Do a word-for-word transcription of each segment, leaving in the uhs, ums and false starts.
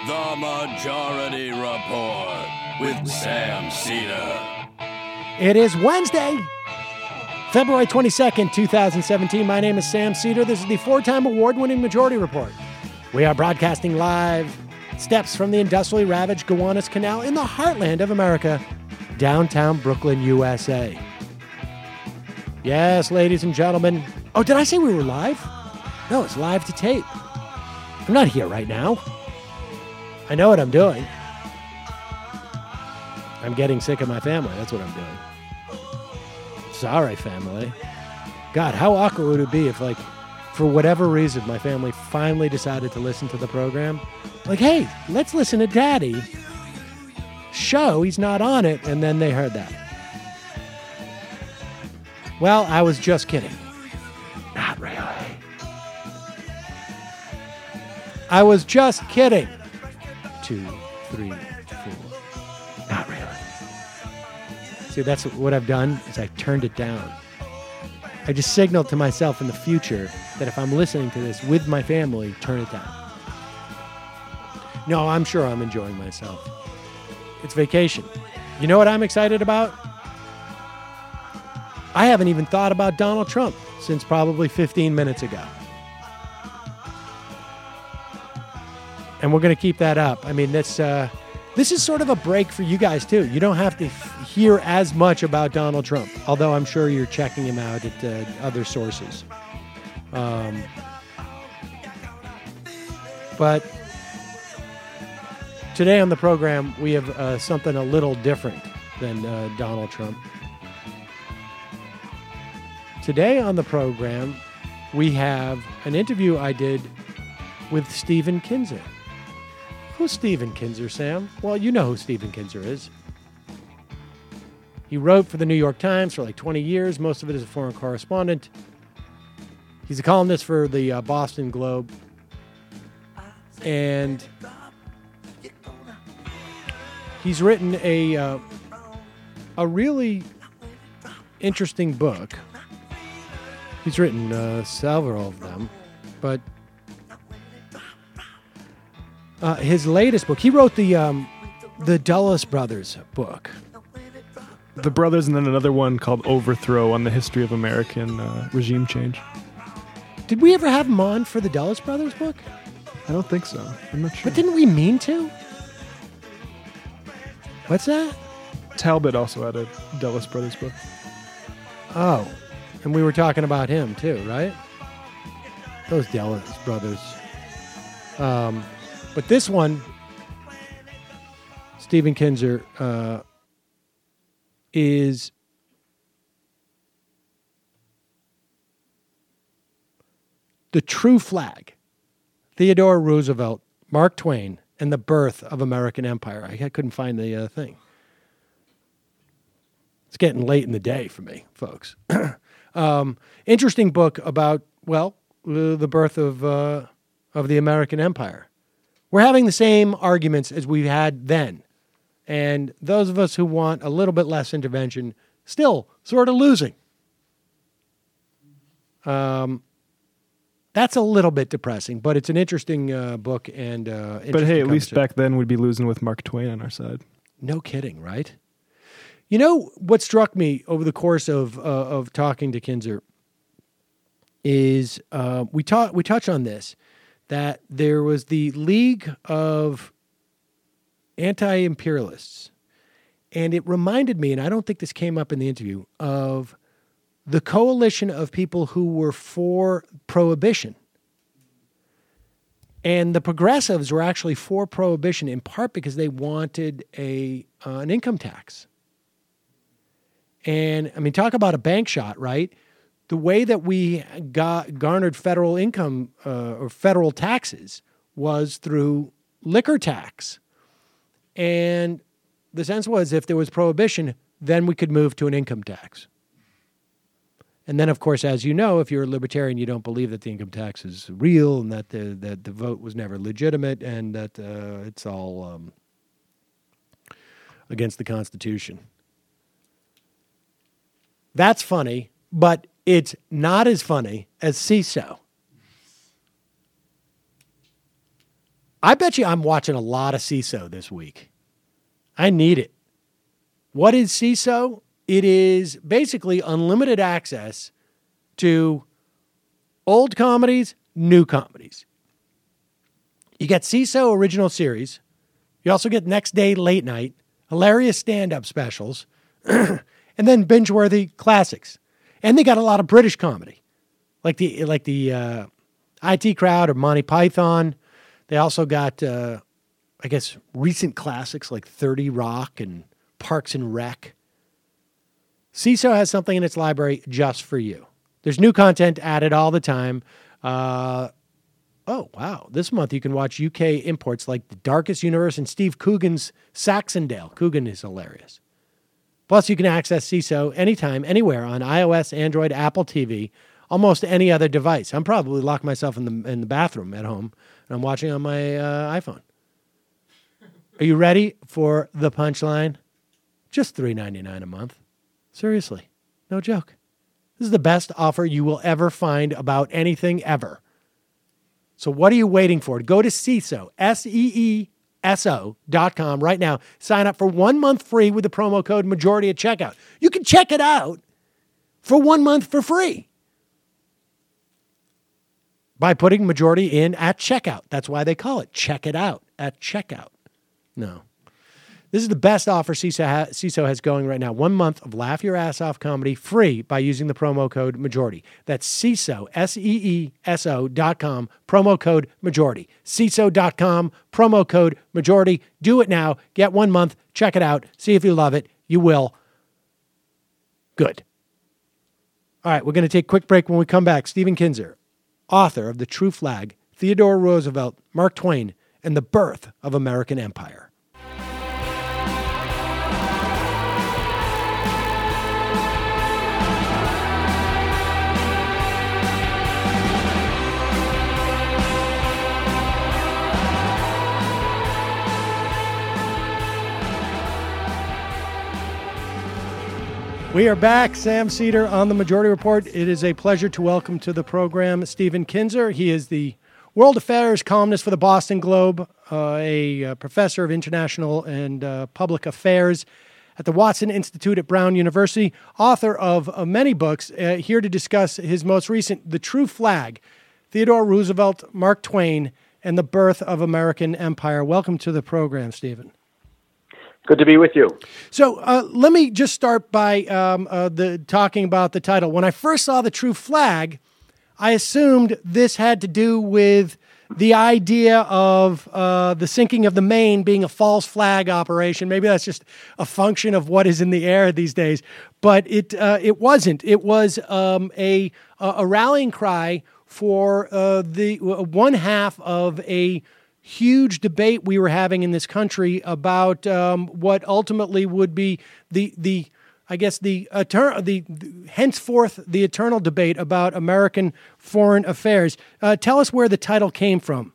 The Majority Report with Sam Seder. It is Wednesday, February twenty-second, twenty seventeen. My name is Sam Seder. This is the four-time award-winning Majority Report. We are broadcasting live steps from the industrially ravaged Gowanus Canal in the heartland of America, downtown Brooklyn, U S A. Yes, ladies and gentlemen. Oh, did I say we were live? No, it's live to tape. I'm not here right now. I know what I'm doing. I'm getting sick of my family. That's what I'm doing. Sorry, family. God, how awkward would it be if, like, for whatever reason, my family finally decided to listen to the program? Like, hey, let's listen to Daddy. Show, he's not on it. And then they heard that. Well, I was just kidding. Not really. I was just kidding. Two, three, four. Not really. See, that's what I've done is I turned it down. I just signaled to myself in the future that if I'm listening to this with my family, turn it down. No, I'm sure I'm enjoying myself. It's vacation. You know what I'm excited about? I haven't even thought about Donald Trump since probably fifteen minutes ago. And we're going to keep that up. I mean, this, uh, this is sort of a break for you guys, too. You don't have to f- hear as much about Donald Trump, although I'm sure you're checking him out at uh, other sources. Um, but today on the program, we have uh, something a little different than uh, Donald Trump. Today on the program, we have an interview I did with Stephen Kinzer. Who's Stephen Kinzer, Sam? Well, you know who Stephen Kinzer is. He wrote for the New York Times for like twenty years. Most of it as a foreign correspondent. He's a columnist for the uh, Boston Globe. And he's written a, uh, a really interesting book. He's written uh, several of them, but uh, his latest book, he wrote the um, the Dulles Brothers book. The Brothers, and then another one called Overthrow on the history of American uh, regime change. Did we ever have him on for the Dulles Brothers book? I don't think so. I'm not sure. But didn't we mean to? What's that? Talbot also had a Dulles Brothers book. Oh. And we were talking about him, too, right? Those Dulles brothers. Um, but this one, Stephen Kinzer, uh, is the true flag. Theodore Roosevelt, Mark Twain, and the birth of American empire. I couldn't find the uh, thing. It's getting late in the day for me, folks. Um, interesting book about, well, uh, the birth of uh, of the American empire. We're having the same arguments as we had then. And those of us who want a little bit less intervention, still sort of losing. Um, that's a little bit depressing, but it's an interesting uh, book. and uh, But hey, at least back then we'd be losing with Mark Twain on our side. No kidding, right? You know, what struck me over the course of uh, of talking to Kinzer is uh, we ta- we touch on this, that there was the League of Anti-Imperialists, and it reminded me, and I don't think this came up in the interview, of the coalition of people who were for prohibition. And the progressives were actually for prohibition in part because they wanted a uh, an income tax. And, I mean, talk about a bank shot, right? The way that we got garnered federal income uh, or federal taxes was through liquor tax. And the sense was if there was prohibition, then we could move to an income tax. And then, of course, as you know, if you're a libertarian, you don't believe that the income tax is real and that the, that the vote was never legitimate and that uh, it's all um, against the Constitution. That's funny, but it's not as funny as C I S O. I bet you I'm watching a lot of C I S O this week. I need it. What is C I S O? It is basically unlimited access to old comedies, new comedies. You get C I S O original series. You also get next day late night, hilarious stand-up specials, and then binge-worthy classics. And they got a lot of British comedy, like the like the uh, I T Crowd or Monty Python. They also got, uh, I guess, recent classics like thirty Rock and Parks and Rec. C I S O has something in its library just for you. There's new content added all the time. Uh, oh, wow. This month you can watch U K imports like The Darkest Universe and Steve Coogan's Saxondale. Coogan is hilarious. Plus, you can access C I S O anytime, anywhere on iOS, Android, Apple T V, almost any other device. I'm probably locked myself in the in the bathroom at home, and I'm watching on my uh, iPhone. Are you ready for the punchline? Just three dollars and ninety-nine cents a month. Seriously, no joke. This is the best offer you will ever find about anything ever. So what are you waiting for? Go to C I S O, S E E S O dot com right now. Sign up for one month free with the promo code majority at checkout. You can check it out for one month for free by putting majority in at checkout. That's why they call it check it out at checkout. No. This is the best offer C I S O, ha- C I S O has going right now. One month of laugh your ass off comedy free by using the promo code majority. That's C I S O, S E E S O dot com, promo code majority. C I S O dot com, promo code majority. Do it now. Get one month. Check it out. See if you love it. You will. Good. All right, we're going to take a quick break. When we come back, Stephen Kinzer, author of The True Flag, Theodore Roosevelt, Mark Twain, and the Birth of American Empire. We are back. Sam Seder on the Majority Report. It is a pleasure to welcome to the program Stephen Kinzer. He is the World Affairs columnist for the Boston Globe, uh, a uh, professor of international and uh, public affairs at the Watson Institute at Brown University, author of uh, many books, uh, here to discuss his most recent, The True Flag, Theodore Roosevelt, Mark Twain, and the Birth of American Empire. Welcome to the program, Stephen. Good to be with you. So uh, let me just start by um, uh, the talking about the title. When I first saw The True Flag, I assumed this had to do with the idea of uh, the sinking of the Maine being a false flag operation. Maybe that's just a function of what is in the air these days. But it uh, it wasn't. It was um, a a rallying cry for uh, the one half of a huge debate we were having in this country about um, what ultimately would be the the I guess the eternal the, the henceforth the eternal debate about American foreign affairs. Uh, tell us where the title came from.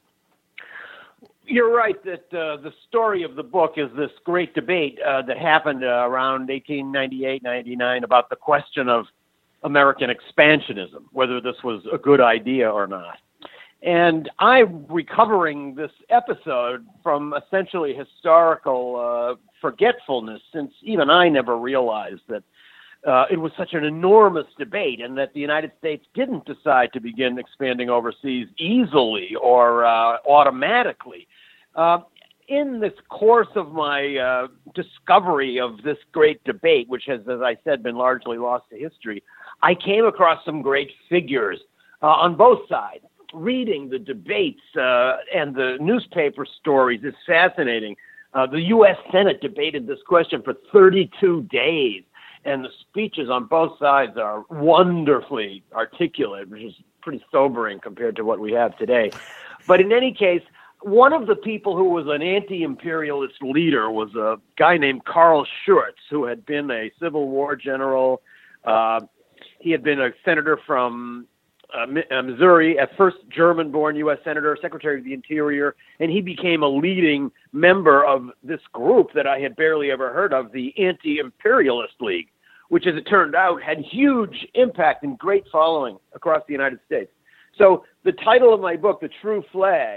You're right that uh, the story of the book is this great debate uh, that happened uh, around eighteen ninety-eight ninety-nine about the question of American expansionism, whether this was a good idea or not. And I'm recovering this episode from essentially historical uh, forgetfulness, since even I never realized that uh, it was such an enormous debate and that the United States didn't decide to begin expanding overseas easily or uh, automatically. Uh, in this course of my uh, discovery of this great debate, which has, as I said, been largely lost to history, I came across some great figures uh, on both sides. Reading the debates uh, and the newspaper stories is fascinating. Uh, the U S Senate debated this question for thirty-two days, and the speeches on both sides are wonderfully articulate, which is pretty sobering compared to what we have today. But in any case, one of the people who was an anti-imperialist leader was a guy named Carl Schurz, who had been a Civil War general. Uh, he had been a senator from Uh, Missouri, at first German-born U S Senator, Secretary of the Interior, and he became a leading member of this group that I had barely ever heard of, the Anti-Imperialist League, which, as it turned out, had huge impact and great following across the United States. So the title of my book, The True Flag,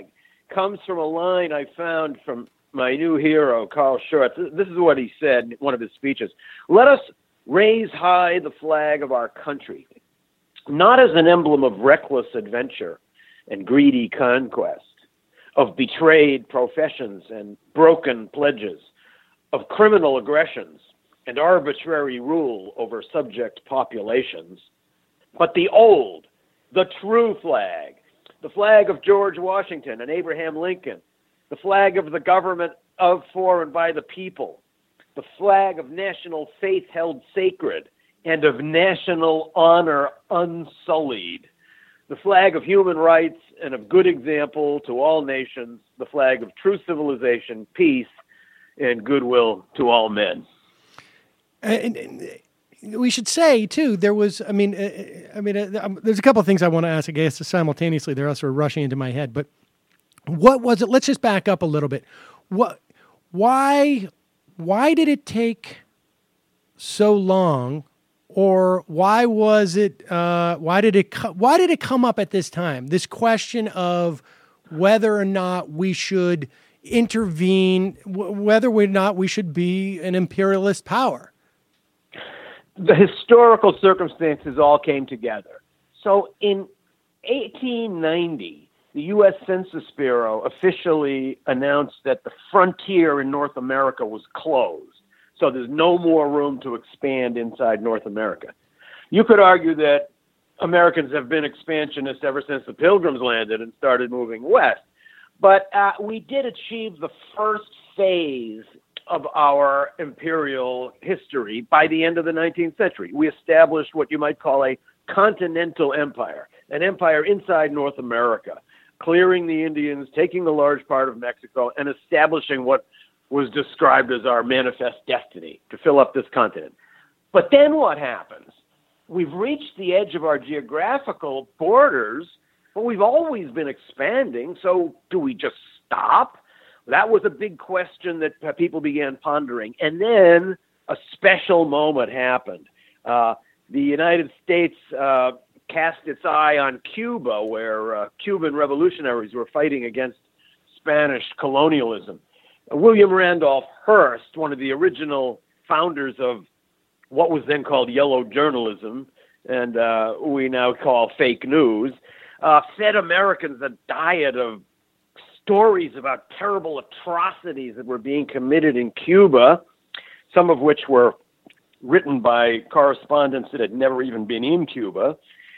comes from a line I found from my new hero, Carl Schurz. This is what he said in one of his speeches. Let us raise high the flag of our country, not as an emblem of reckless adventure and greedy conquest, of betrayed professions and broken pledges, of criminal aggressions and arbitrary rule over subject populations, but the old, the true flag, the flag of George Washington and Abraham Lincoln, the flag of the government of, for, and by the people, the flag of national faith held sacred and of national honor unsullied, the flag of human rights and of good example to all nations, the flag of true civilization, peace, and goodwill to all men. And, and we should say too, there was. I mean, uh, I mean, uh, um, there's a couple of things I want to ask. I guess simultaneously, they're also rushing into my head. But what was it? Let's just back up a little bit. What? Why? Why did it take so long? Or why was it? Uh, why did it? Co- why did it come up at this time? This question of whether or not we should intervene, w- whether or not we should be an imperialist power. The historical circumstances all came together. So in eighteen ninety, the U S Census Bureau officially announced that the frontier in North America was closed. So there's no more room to expand inside North America. You could argue that Americans have been expansionists ever since the Pilgrims landed and started moving west. But uh, we did achieve the first phase of our imperial history by the end of the nineteenth century. We established what you might call a continental empire, an empire inside North America, clearing the Indians, taking a large part of Mexico, and establishing what was described as our manifest destiny to fill up this continent. But then what happens? We've reached the edge of our geographical borders, but we've always been expanding, so do we just stop? That was a big question that people began pondering. And then a special moment happened. Uh, the United States uh, cast its eye on Cuba, where uh, Cuban revolutionaries were fighting against Spanish colonialism. William Randolph Hearst, one of the original founders of what was then called yellow journalism, and uh, we now call fake news, uh, fed Americans a diet of stories about terrible atrocities that were being committed in Cuba, some of which were written by correspondents that had never even been in Cuba.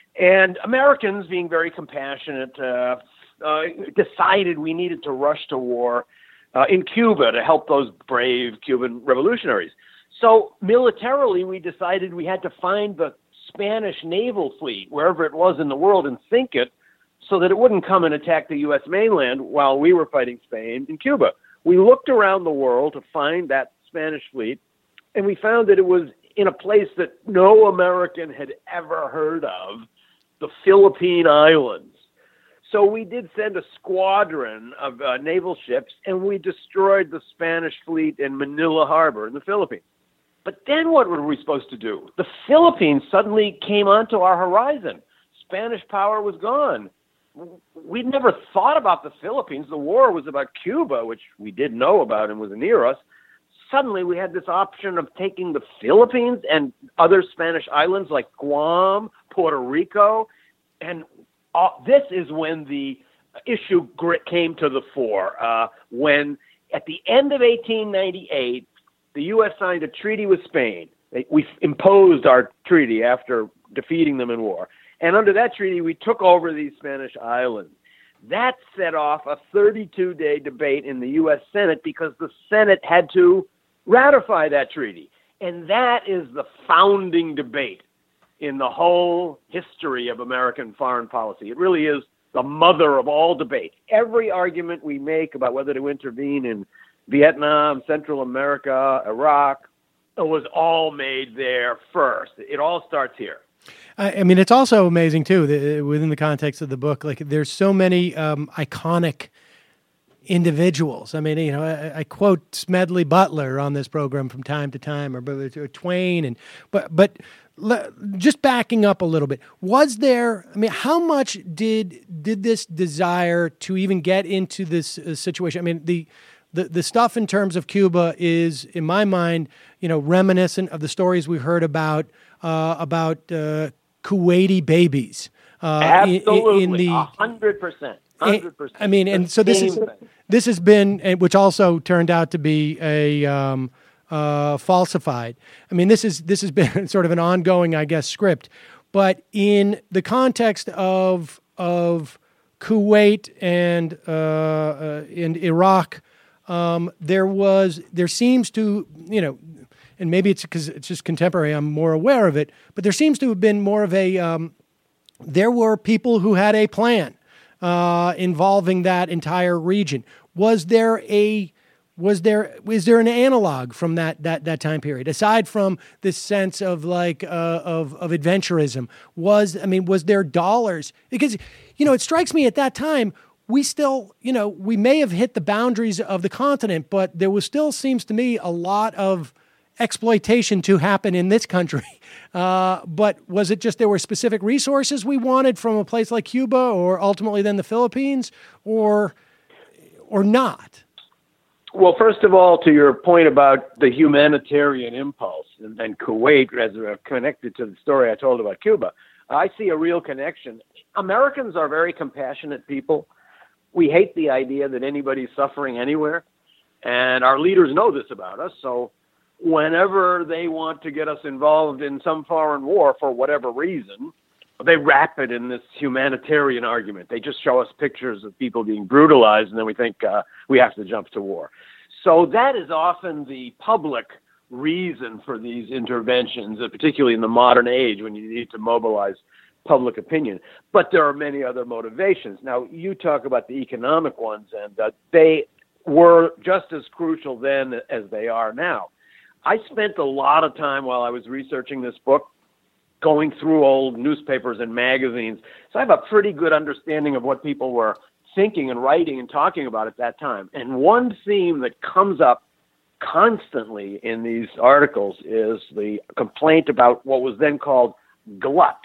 And Americans, being very compassionate, uh, uh, decided we needed to rush to war Uh, in Cuba to help those brave Cuban revolutionaries. So militarily, we decided we had to find the Spanish naval fleet, wherever it was in the world, and sink it so that it wouldn't come and attack the U S mainland while we were fighting Spain in Cuba. We looked around the world to find that Spanish fleet, and we found that it was in a place that no American had ever heard of, the Philippine Islands. So we did send a squadron of uh, naval ships, and we destroyed the Spanish fleet in Manila Harbor in the Philippines. But then what were we supposed to do? The Philippines suddenly came onto our horizon. Spanish power was gone. We'd never thought about the Philippines. The war was about Cuba, which we did know about and was near us. Suddenly we had this option of taking the Philippines and other Spanish islands like Guam, Puerto Rico, and Uh, this is when the issue came to the fore, uh, when at the end of eighteen ninety-eight, the U S signed a treaty with Spain. We imposed our treaty after defeating them in war. And under that treaty, we took over these Spanish islands. That set off a thirty-two day debate in the U S Senate because the Senate had to ratify that treaty. And that is the founding debate in the whole history of American foreign policy. It really is the mother of all debate. Every argument we make about whether to intervene in Vietnam, Central America, Iraq, it was all made there first. It all starts here. I mean, it's also amazing, too, that within the context of the book, like there's so many um, iconic individuals. I mean, you know, I, I quote Smedley Butler on this program from time to time, or, or Twain, and but but le, just backing up a little bit, was there? I mean, how much did did this desire to even get into this uh, situation? I mean, the the the stuff in terms of Cuba is, in my mind, you know, reminiscent of the stories we heard about uh, about uh, Kuwaiti babies. Uh, Absolutely, in, in the one hundred percent. one hundred percent. I mean, and so this is this has been, which also turned out to be a um, uh, falsified. I mean, this is this has been sort of an ongoing, I guess, script. But in the context of of Kuwait and uh, uh, and Iraq, um, there was there seems to, you know, and maybe it's because it's just contemporary, I'm more aware of it, but there seems to have been more of a um, there were people who had a plan uh, involving that entire region. Was there a was there is there an analog from that that that time period aside from this sense of like uh, of of adventurism? Was I mean was there dollars? Because you know it strikes me at that time we still you know we may have hit the boundaries of the continent, but there was still seems to me a lot of exploitation to happen in this country. Uh, but was it just there were specific resources we wanted from a place like Cuba or ultimately then the Philippines or or not? Well, first of all, to your point about the humanitarian impulse and, and Kuwait as uh, connected to the story I told about Cuba, I see a real connection. Americans are very compassionate people. We hate the idea that anybody's suffering anywhere, and our leaders know this about us. So whenever they want to get us involved in some foreign war for whatever reason, they wrap it in this humanitarian argument. They just show us pictures of people being brutalized, and then we think uh, we have to jump to war. So that is often the public reason for these interventions, particularly in the modern age when you need to mobilize public opinion. But there are many other motivations. Now, you talk about the economic ones, and uh, they were just as crucial then as they are now. I spent a lot of time while I was researching this book going through old newspapers and magazines. So I have a pretty good understanding of what people were thinking and writing and talking about at that time. And one theme that comes up constantly in these articles is the complaint about what was then called glut.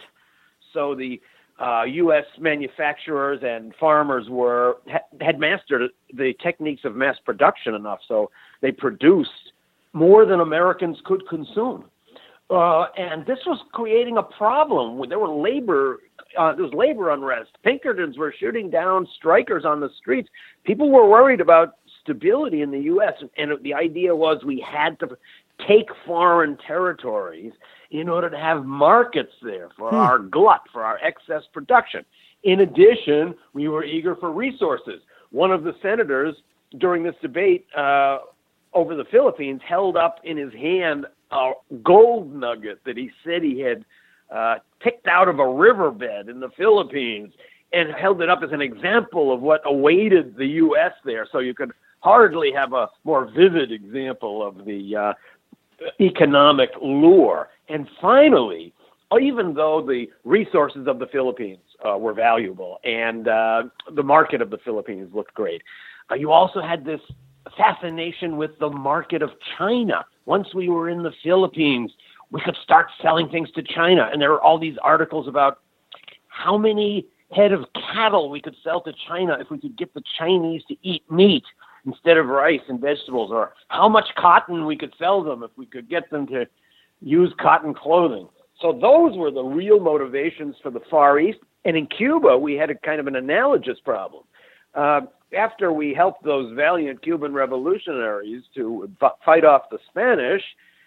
So the uh, U S manufacturers and farmers were had mastered the techniques of mass production enough, so they produced more than Americans could consume. Uh, and this was creating a problem. There were labor, uh, there was labor unrest. Pinkertons were shooting down strikers on the streets. People were worried about stability in the U S, and the idea was we had to take foreign territories in order to have markets there for hmm. our glut, for our excess production. In addition, we were eager for resources. One of the senators during this debate uh, over the Philippines held up in his hand a gold nugget that he said he had uh, picked out of a riverbed in the Philippines and held it up as an example of what awaited the U S there. So you could hardly have a more vivid example of the uh, economic lure. And finally, even though the resources of the Philippines uh, were valuable and uh, the market of the Philippines looked great, uh, you also had this fascination with the market of China. Once we were in the Philippines, we could start selling things to China. And there are all these articles about how many head of cattle we could sell to China if we could get the Chinese to eat meat instead of rice and vegetables, or how much cotton we could sell them if we could get them to use cotton clothing. So those were the real motivations for the Far East. And in Cuba, we had a kind of an analogous problem. Uh, after we helped those valiant Cuban revolutionaries to b- fight off the Spanish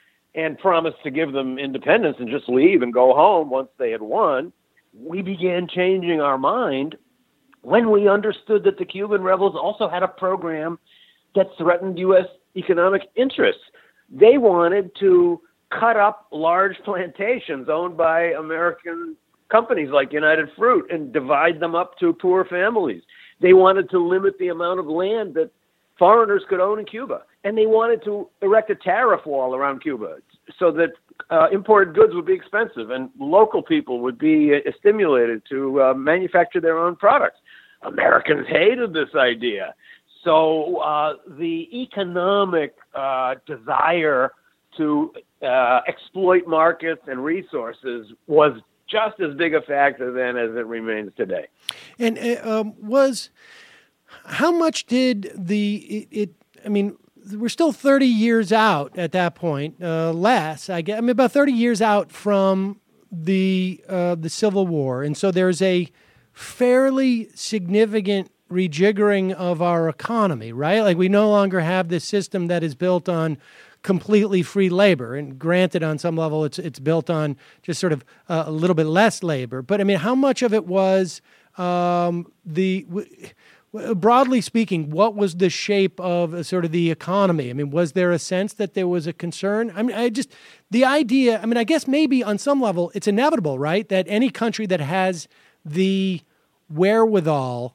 and promised to give them independence and just leave and go home once they had won, we began changing our mind when we understood that the Cuban rebels also had a program that threatened U S economic interests. They wanted to cut up large plantations owned by American companies like United Fruit and divide them up to poor families. They wanted to limit the amount of land that foreigners could own in Cuba. And they wanted to erect a tariff wall around Cuba so that uh, imported goods would be expensive and local people would be uh, stimulated to uh, manufacture their own products. Americans hated this idea. So uh, the economic uh, desire to uh, exploit markets and resources was just as big a factor then as it remains today. And uh, um, was how much did the it, it? I mean, we're still thirty years out at that point, uh, less. I guess. I mean, about thirty years out from the uh, the Civil War, and so there's a fairly significant rejiggering of our economy, right? Like we no longer have this system that is built on completely free labor, and granted, on some level, it's it's built on just sort of uh, a little bit less labor. But I mean, how much of it was um, the w- broadly speaking, what was the shape of uh, sort of the economy? I mean, was there a sense that there was a concern? I mean, I just the idea. I mean, I guess maybe on some level, it's inevitable, right, that any country that has the wherewithal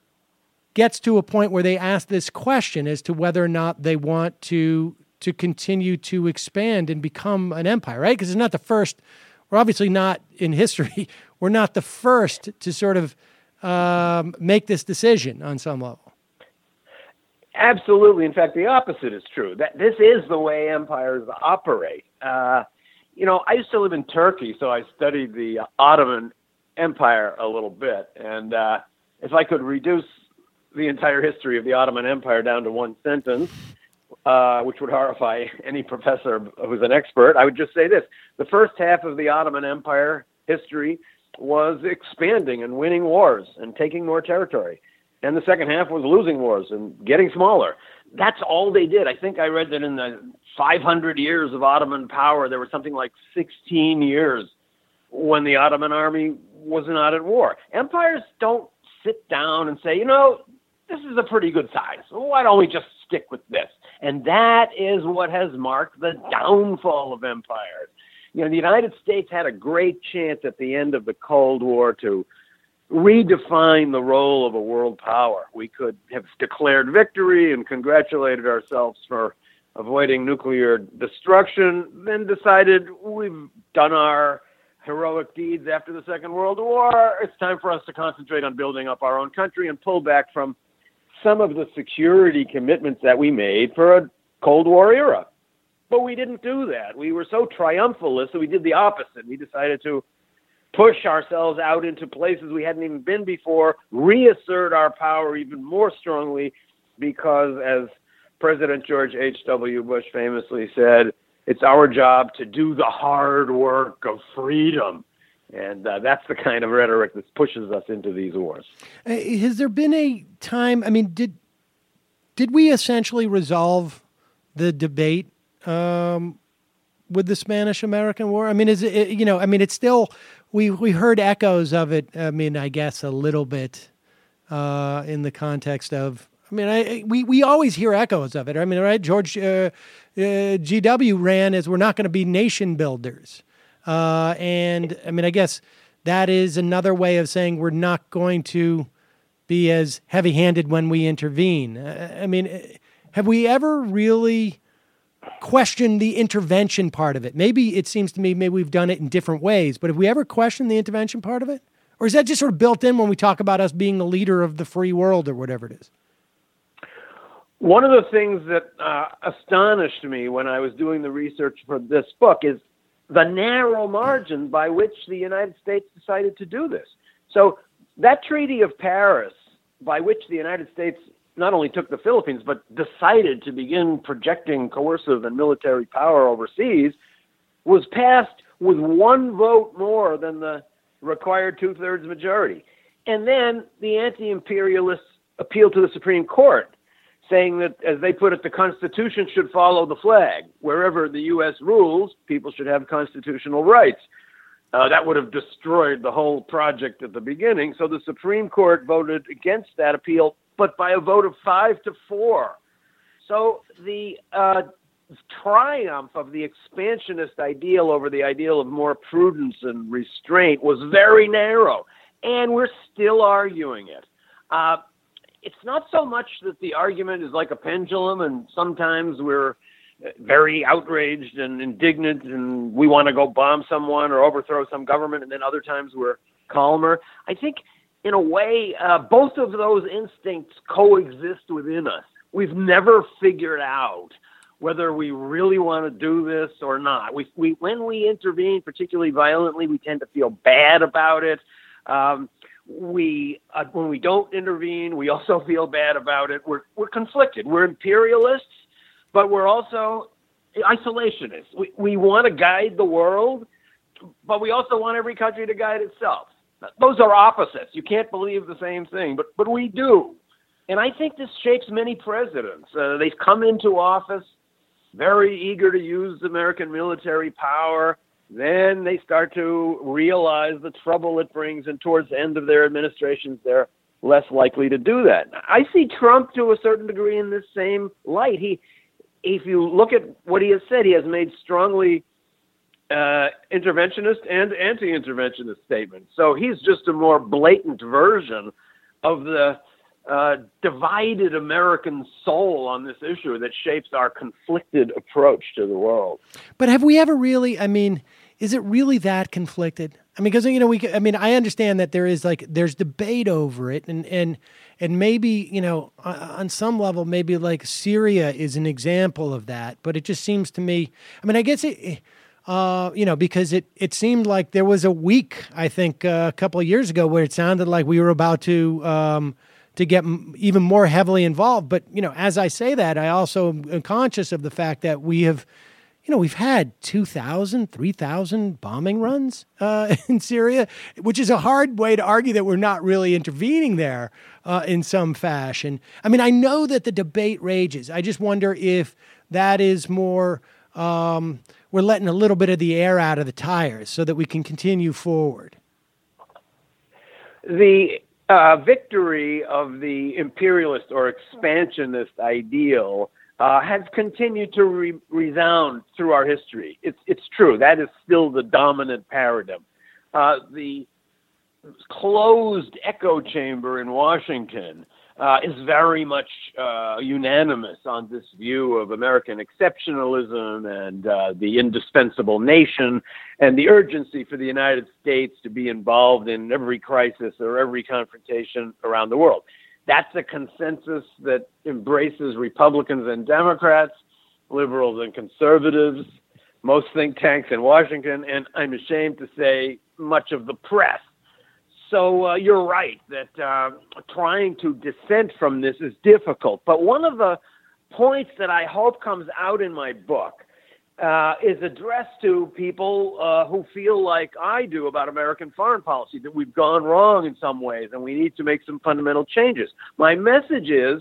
gets to a point where they ask this question as to whether or not they want to to continue to expand and become an empire, right? Because it's not the first. We're obviously not in history. We're not the first to sort of um, make this decision on some level. Absolutely. In fact, the opposite is true. That this is the way empires operate. Uh, you know, I used to live in Turkey, so I studied the Ottoman Empire a little bit. And uh, if I could reduce the entire history of the Ottoman Empire down to one sentence, uh, which would horrify any professor who's an expert, I would just say this. The first half of the Ottoman Empire history was expanding and winning wars and taking more territory. And the second half was losing wars and getting smaller. That's all they did. I think I read that in the five hundred years of Ottoman power, there was something like sixteen years when the Ottoman army was not at war. Empires don't sit down and say, you know, this is a pretty good size. Why don't we just stick with this? And that is what has marked the downfall of empires. You know, the United States had a great chance at the end of the Cold War to redefine the role of a world power. We could have declared victory and congratulated ourselves for avoiding nuclear destruction, then decided we've done our heroic deeds after the Second World War. It's time for us to concentrate on building up our own country and pull back from some of the security commitments that we made for a Cold War era. But we didn't do that. We were so triumphalist that we did the opposite. We decided to push ourselves out into places we hadn't even been before, reassert our power even more strongly, because, as President George H W Bush famously said, it's our job to do the hard work of freedom. And uh, that's the kind of rhetoric that pushes us into these wars. Uh, has there been a time, I mean, did did we essentially resolve the debate um, with the Spanish-American War? I mean, is it, you know, I mean, it's still, we, we heard echoes of it, I mean, I guess a little bit uh, in the context of, I mean, I, we, we always hear echoes of it. I mean, right, George uh, uh, G W ran as we're not going to be nation builders. Uh, and, I mean, I guess that is another way of saying we're not going to be as heavy-handed when we intervene. Uh, I mean, have we ever really questioned the intervention part of it? Maybe it seems to me maybe we've done it in different ways, but have we ever questioned the intervention part of it? Or is that just sort of built in when we talk about us being the leader of the free world or whatever it is? One of the things that uh, astonished me when I was doing the research for this book is the narrow margin by which the United States decided to do this. So that Treaty of Paris, by which the United States not only took the Philippines, but decided to begin projecting coercive and military power overseas, was passed with one vote more than the required two-thirds majority. And then the anti-imperialists appealed to the Supreme Court, saying that, as they put it, the Constitution should follow the flag. Wherever the U S rules, people should have constitutional rights. Uh, that would have destroyed the whole project at the beginning. So the Supreme Court voted against that appeal, but by a vote of five to four. So the uh, triumph of the expansionist ideal over the ideal of more prudence and restraint was very narrow, and we're still arguing it. Uh, It's not so much that the argument is like a pendulum, and sometimes we're very outraged and indignant and we want to go bomb someone or overthrow some government, and then other times we're calmer. I think in a way, uh, both of those instincts coexist within us. We've never figured out whether we really want to do this or not. We, we, when we intervene, particularly violently, we tend to feel bad about it. Um, we, uh, when we don't intervene, we also feel bad about it. We're, we're conflicted. We're imperialists, but we're also isolationists. We, we want to guide the world, but we also want every country to guide itself. Those are opposites. You can't believe the same thing, but but we do. And I think this shapes many presidents. Uh, they come into office very eager to use American military power. Then they start to realize the trouble it brings, and towards the end of their administrations, they're less likely to do that. I see Trump to a certain degree in this same light. He, if you look at what he has said, he has made strongly Uh, interventionist and anti-interventionist statements. So he's just a more blatant version of the uh, divided American soul on this issue that shapes our conflicted approach to the world. But have we ever really, I mean, is it really that conflicted? I mean, because, you know, we, I mean, I understand that there is like, there's debate over it, and, and, and maybe, you know, on some level, maybe like Syria is an example of that, but it just seems to me, I mean, I guess it, Uh, you know, because it, it seemed like there was a week, I think, uh, a couple of years ago where it sounded like we were about to um, to get m- even more heavily involved. But, you know, as I say that, I also am conscious of the fact that we have, you know, we've had two thousand, three thousand bombing runs uh, in Syria, which is a hard way to argue that we're not really intervening there uh, in some fashion. I mean, I know that the debate rages. I just wonder if that is more... Um, we're letting a little bit of the air out of the tires so that we can continue forward. The uh, victory of the imperialist or expansionist ideal uh, has continued to re- resound through our history. It's it's true. That is still the dominant paradigm. Uh, the closed echo chamber in Washington Uh, is very much uh, unanimous on this view of American exceptionalism and uh, the indispensable nation and the urgency for the United States to be involved in every crisis or every confrontation around the world. That's a consensus that embraces Republicans and Democrats, liberals and conservatives, most think tanks in Washington, and I'm ashamed to say much of the press. So uh, you're right that uh, trying to dissent from this is difficult. But one of the points that I hope comes out in my book uh, is addressed to people uh, who feel like I do about American foreign policy, that we've gone wrong in some ways and we need to make some fundamental changes. My message is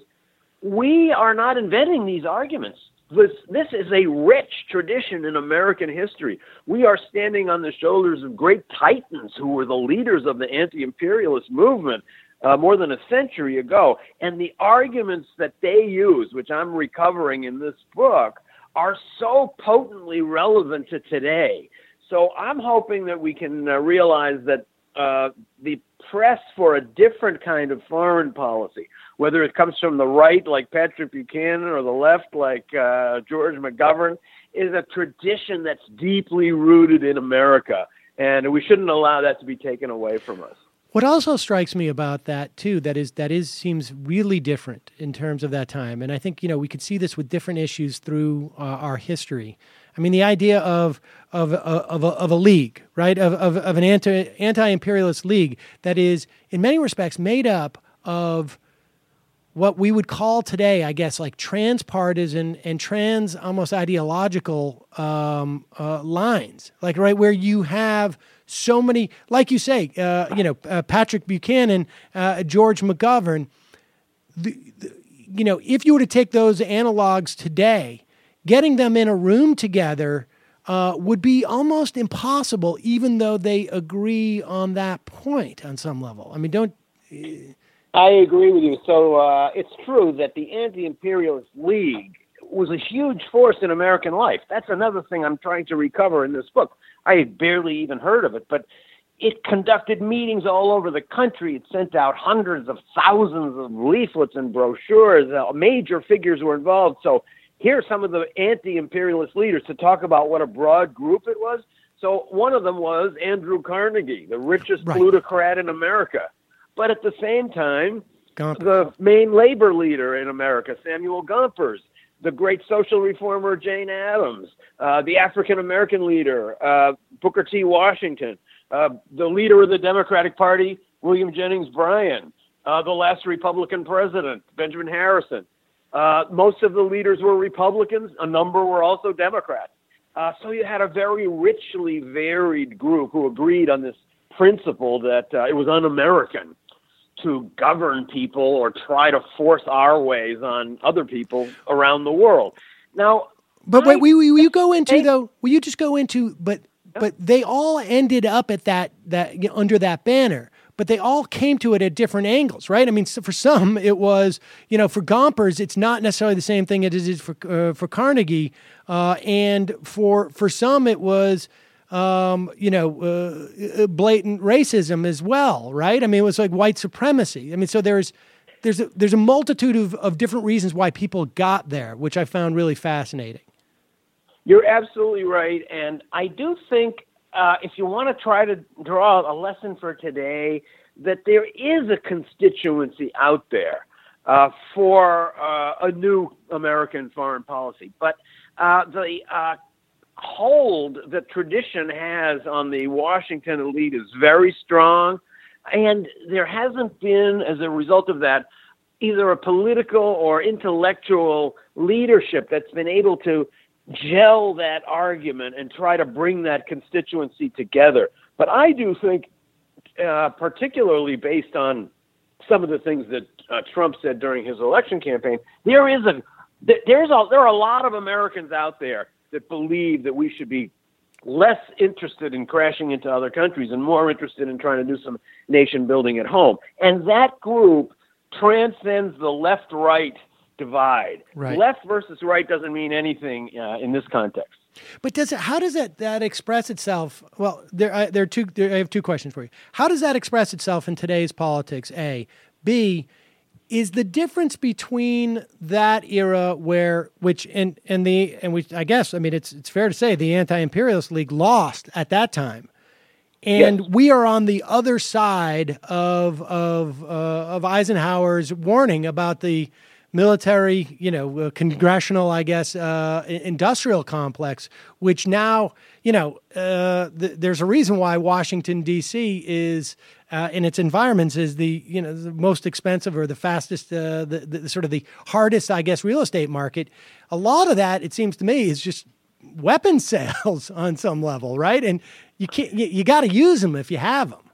we are not inventing these arguments. This, this is a rich tradition in American history. We are standing on the shoulders of great titans who were the leaders of the anti-imperialist movement uh, more than a century ago. And the arguments that they use, which I'm recovering in this book, are so potently relevant to today. So I'm hoping that we can uh, realize that uh, the press for a different kind of foreign policy, whether it comes from the right like Patrick Buchanan or the left like uh, George McGovern, is a tradition that's deeply rooted in America, and we shouldn't allow that to be taken away from us. What also strikes me about that too, that is that is seems really different in terms of that time, and I think, you know, we could see this with different issues through uh, our history. I mean, the idea of of of a, of a league, right, of of, of an anti anti-imperialist league that is in many respects made up of what we would call today, I guess, like transpartisan and trans almost ideological um, uh, lines, like, right, where you have so many, like you say, uh, you know, uh, Patrick Buchanan, uh, George McGovern, the, the, you know, if you were to take those analogs today, getting them in a room together uh, would be almost impossible, even though they agree on that point on some level. I mean, don't... Uh, I agree with you. So uh, it's true that the Anti-Imperialist League was a huge force in American life. That's another thing I'm trying to recover in this book. I had barely even heard of it, but it conducted meetings all over the country. It sent out hundreds of thousands of leaflets and brochures. Uh, major figures were involved. So here are some of the anti-imperialist leaders to talk about what a broad group it was. So one of them was Andrew Carnegie, the richest right. plutocrat in America. But at the same time, Gompers. the main labor leader in America, Samuel Gompers, the great social reformer Jane Addams, uh, the African-American leader, uh, Booker T. Washington, uh, the leader of the Democratic Party, William Jennings Bryan, uh, the last Republican president, Benjamin Harrison. Uh, most of the leaders were Republicans. A number were also Democrats. Uh, so you had a very richly varied group who agreed on this principle that uh, it was un-American to govern people or try to force our ways on other people around the world. Now, but I, wait, will, will you go into they, though? Will you just go into? But but they all ended up at that that you know, under that banner. But they all came to it at different angles, right? I mean, so for some, it was, you know, for Gompers, it's not necessarily the same thing as it is for uh, for Carnegie, uh, and for for some, it was, um, you know, uh, blatant racism as well, right? I mean, it was like white supremacy. I mean, so there's there's a, there's a multitude of, of different reasons why people got there, which I found really fascinating. You're absolutely right, and I do think. Uh, if you want to try to draw a lesson for today, that there is a constituency out there uh, for uh, a new American foreign policy. But uh, the uh, hold that tradition has on the Washington elite is very strong, and there hasn't been, as a result of that, either a political or intellectual leadership that's been able to gel that argument and try to bring that constituency together. But I do think, uh, particularly based on some of the things that uh, Trump said during his election campaign, there is a there's a there are a lot of Americans out there that believe that we should be less interested in crashing into other countries and more interested in trying to do some nation building at home. And that group transcends the left-right divide. Right. Left versus right doesn't mean anything uh, in this context. But does it? How does that, that express itself? Well, there, I, there are two. There, I have two questions for you. How does that express itself in today's politics? A, B, is the difference between that era where, which and and the and we, I guess, I mean, it's it's fair to say the Anti-Imperialist League lost at that time, and yes. we are on the other side of of uh, of Eisenhower's warning about the military, you know, uh, congressional, I guess, uh, industrial complex, which now, you know, uh, th- there's a reason why Washington, D C is, uh, in its environments, is the, you know, the most expensive or the fastest, uh, the, the sort of the hardest, I guess, real estate market. A lot of that, it seems to me, is just weapons sales on some level, right? And you can't, you, you got to use them if you have them.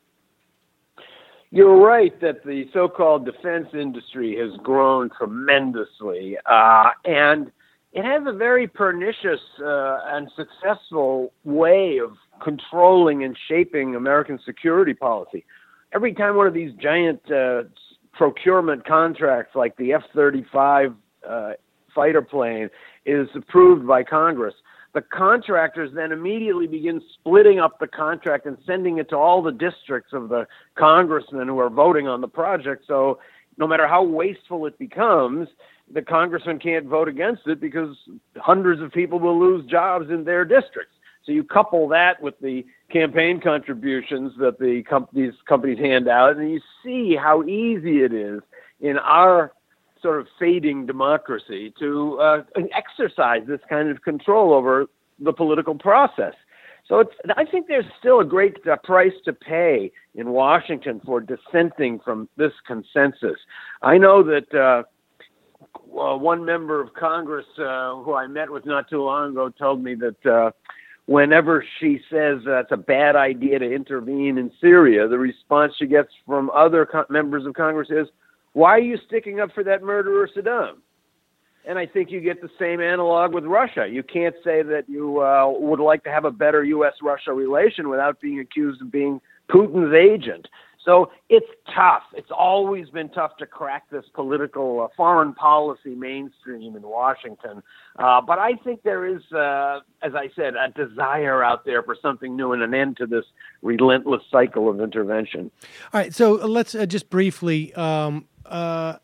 You're right that the so-called defense industry has grown tremendously, uh, and it has a very pernicious uh, and successful way of controlling and shaping American security policy. Every time one of these giant uh, procurement contracts like the F thirty-five uh, fighter plane is approved by Congress, the contractors then immediately begin splitting up the contract and sending it to all the districts of the congressmen who are voting on the project. So no matter how wasteful it becomes, the congressman can't vote against it because hundreds of people will lose jobs in their districts. So you couple that with the campaign contributions that the com- these companies hand out, and you see how easy it is in our sort of fading democracy to uh, exercise this kind of control over the political process. So it's, I think there's still a great uh, price to pay in Washington for dissenting from this consensus. I know that uh, uh, one member of Congress uh, who I met with not too long ago told me that uh, whenever she says uh, it's a bad idea to intervene in Syria, the response she gets from other co- members of Congress is, "Why are you sticking up for that murderer Saddam?" And I think you get the same analog with Russia. You can't say that you uh, would like to have a better U S Russia relation without being accused of being Putin's agent. So it's tough. It's always been tough to crack this political uh, foreign policy mainstream in Washington. Uh, but I think there is, uh, as I said, a desire out there for something new and an end to this relentless cycle of intervention. All right. So let's uh, just briefly, um, uh,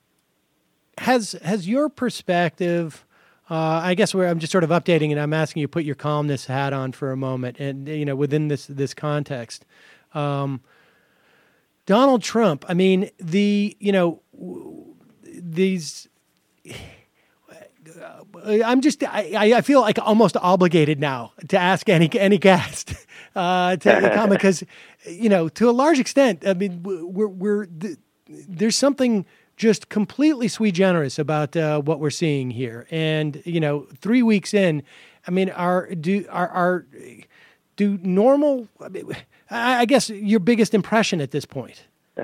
has has your perspective, uh, I guess where I'm just sort of updating and I'm asking you to put your columnist hat on for a moment and, you know, within this, this context, um, Donald Trump, I mean, the, you know, these, I'm just, I, I feel like almost obligated now to ask any any guest uh, to comment because, you know, to a large extent, I mean, we're, we're there's something just completely sui generis about uh, what we're seeing here. And, you know, three weeks in, I mean, are, do, are, are, do normal, I mean, I guess your biggest impression at this point.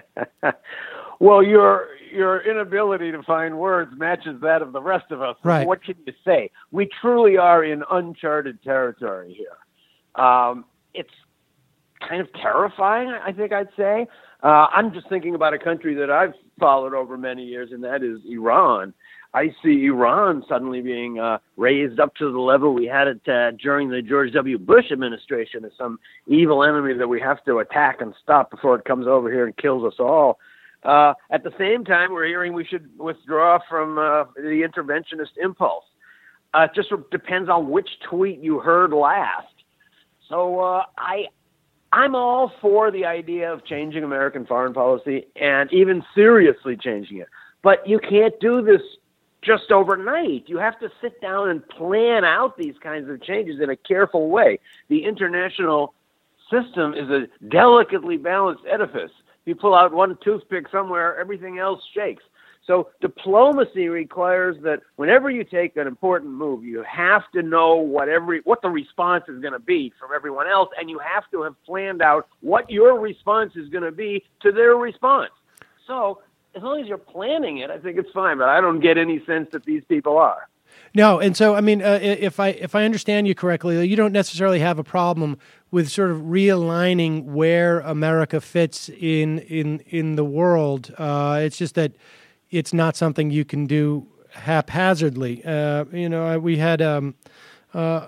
Well, your your inability to find words matches that of the rest of us. Right. What can you say? We truly are in uncharted territory here. Um, it's kind of terrifying, I think I'd say. Uh, I'm just thinking about a country that I've followed over many years, and that is Iran. I see Iran suddenly being uh, raised up to the level we had it uh, during the George W. Bush administration as some evil enemy that we have to attack and stop before it comes over here and kills us all. Uh, at the same time, we're hearing we should withdraw from uh, the interventionist impulse. Uh, it just depends on which tweet you heard last. So uh, I, I'm all for the idea of changing American foreign policy and even seriously changing it. But you can't do this just overnight. You have to sit down and plan out these kinds of changes in a careful way. The international system is a delicately balanced edifice. If you pull out one toothpick somewhere, everything else shakes. So diplomacy requires that whenever you take an important move, you have to know what every what the response is going to be from everyone else, and you have to have planned out what your response is going to be to their response. So as long as you're planning it, I think it's fine, but I don't get any sense that these people are. No, and so I mean, uh, if I if I understand you correctly, you don't necessarily have a problem with sort of realigning where America fits in in in the world. Uh, it's just that it's not something you can do haphazardly. Uh, you know, we had um, uh,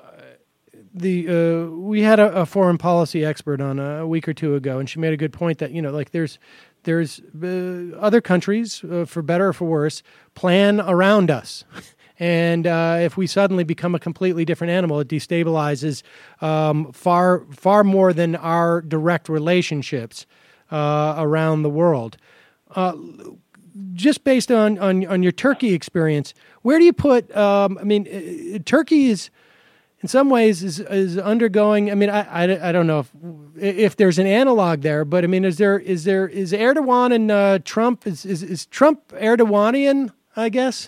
the uh, we had a, a foreign policy expert on a week or two ago, and she made a good point that you know, like there's. There's uh, other countries, uh, for better or for worse, plan around us. And uh, if we suddenly become a completely different animal, it destabilizes um, far far more than our direct relationships uh, around the world. Uh, just based on, on, on your Turkey experience, where do you put, um, I mean, uh, Turkey is, in some ways, is is undergoing. I mean, I, I, I don't know if if there's an analog there, but I mean, is there is there is Erdogan and uh, Trump is, is is Trump Erdoganian? I guess.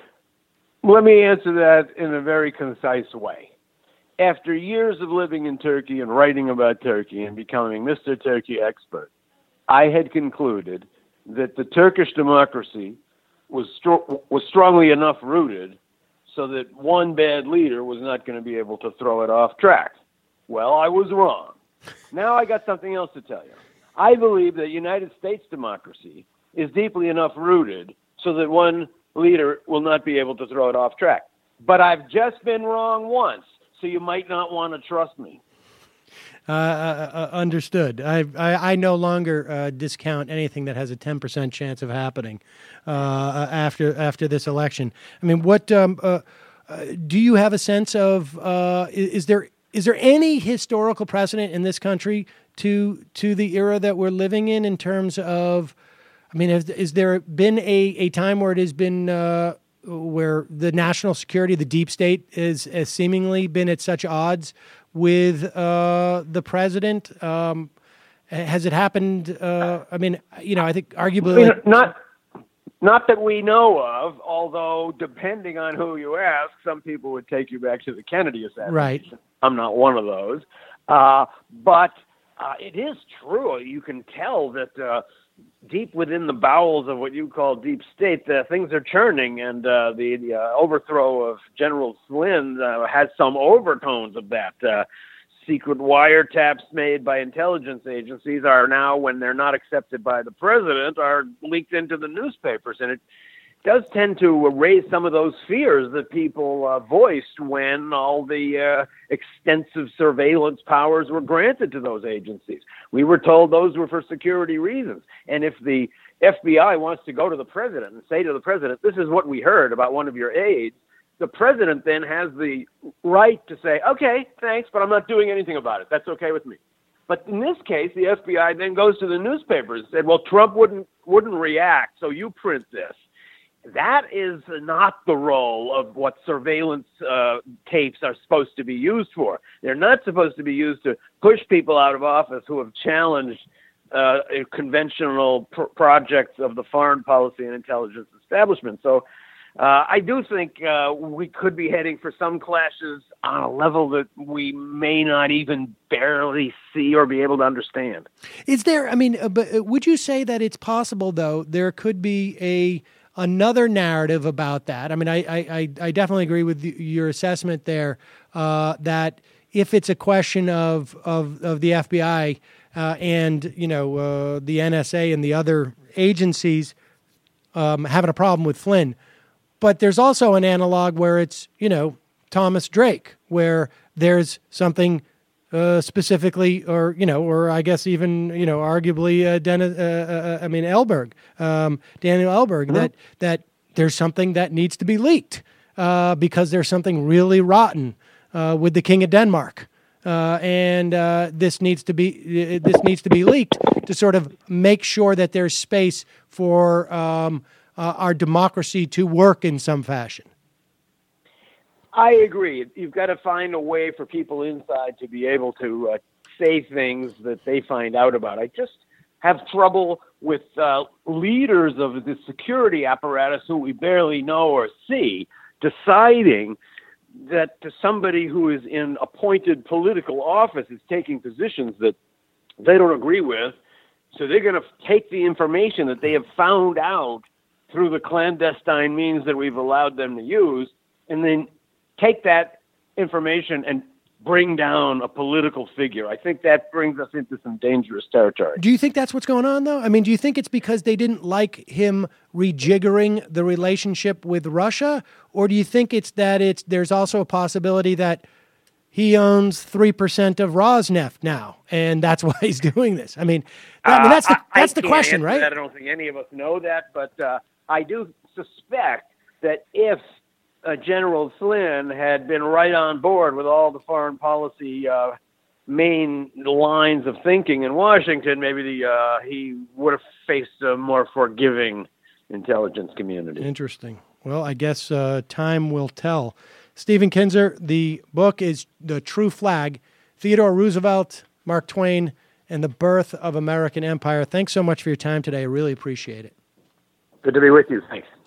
Let me answer that in a very concise way. After years of living in Turkey and writing about Turkey and becoming Mister Turkey expert, I had concluded that the Turkish democracy was stro- was strongly enough rooted so that one bad leader was not going to be able to throw it off track. Well, I was wrong. Now I got something else to tell you. I believe that United States democracy is deeply enough rooted so that one leader will not be able to throw it off track. But I've just been wrong once, so you might not want to trust me. Uh, uh, understood. I, I I no longer uh, discount anything that has a ten percent chance of happening uh, after after this election. I mean, what um, uh, uh, do you have a sense of? Uh, is, is there is there any historical precedent in this country to to the era that we're living in in terms of? I mean, has, is there been a, a time where it has been uh, where the national security, the deep state, is has seemingly been at such odds with uh, the president? Um, has it happened? Uh, I mean, you know, I think arguably... I mean, not, not that we know of, although depending on who you ask, some people would take you back to the Kennedy assassination. Right. I'm not one of those. Uh, but uh, it is true. You can tell that uh, deep within the bowels of what you call deep state, uh, things are churning, and uh, the, the uh, overthrow of General Flynn uh, has some overtones of that. Uh, secret wiretaps made by intelligence agencies are now, when they're not accepted by the president, are leaked into the newspapers, and it does tend to raise some of those fears that people uh, voiced when all the uh, extensive surveillance powers were granted to those agencies. We were told those were for security reasons. And if the F B I wants to go to the president and say to the president, this is what we heard about one of your aides, the president then has the right to say, okay, thanks, but I'm not doing anything about it. That's okay with me. But in this case, the F B I then goes to the newspapers and said, well, Trump wouldn't wouldn't react, so you print this. That is not the role of what surveillance uh, tapes are supposed to be used for. They're not supposed to be used to push people out of office who have challenged uh, conventional pr- projects of the foreign policy and intelligence establishment. So uh, I do think uh, we could be heading for some clashes on a level that we may not even barely see or be able to understand. Is there, I mean, uh, but uh, would you say that it's possible, though, there could be a another narrative about that? I mean, I I, I definitely agree with your assessment there, uh, that if it's a question of of, of the F B I uh, and, you know, uh, the N S A and the other agencies um, having a problem with Flynn, but there's also an analog where it's, you know, Thomas Drake, where there's something uh, specifically, or, you know, or I guess even, you know, arguably, uh, Dennis, uh, uh, I mean, Ellsberg, um, Daniel Ellsberg, mm-hmm. that, that there's something that needs to be leaked uh, because there's something really rotten uh, with the King of Denmark. Uh, and uh, this needs to be uh, this needs to be leaked to sort of make sure that there's space for um, uh, our democracy to work in some fashion. I agree. You've got to find a way for people inside to be able to uh, say things that they find out about. I just have trouble with uh, leaders of the security apparatus who we barely know or see deciding that to somebody who is in appointed political office is taking positions that they don't agree with. So they're going to take the information that they have found out through the clandestine means that we've allowed them to use, and then take that information and bring down a political figure. I think that brings us into some dangerous territory. Do you think that's what's going on, though? I mean, do you think it's because they didn't like him rejiggering the relationship with Russia? Or do you think it's that it's there's also a possibility that he owns three percent of Rosneft now, and that's why he's doing this? I mean, I mean that's the, that's uh, the question, right? That. I don't think any of us know that, but uh, I do suspect that if Uh, General Flynn had been right on board with all the foreign policy uh, main lines of thinking in Washington, maybe the uh, he would have faced a more forgiving intelligence community. Interesting. Well, I guess uh, time will tell. Stephen Kinzer, the book is The True Flag, Theodore Roosevelt, Mark Twain, and the Birth of American Empire. Thanks so much for your time today. I really appreciate it. Good to be with you. Thanks.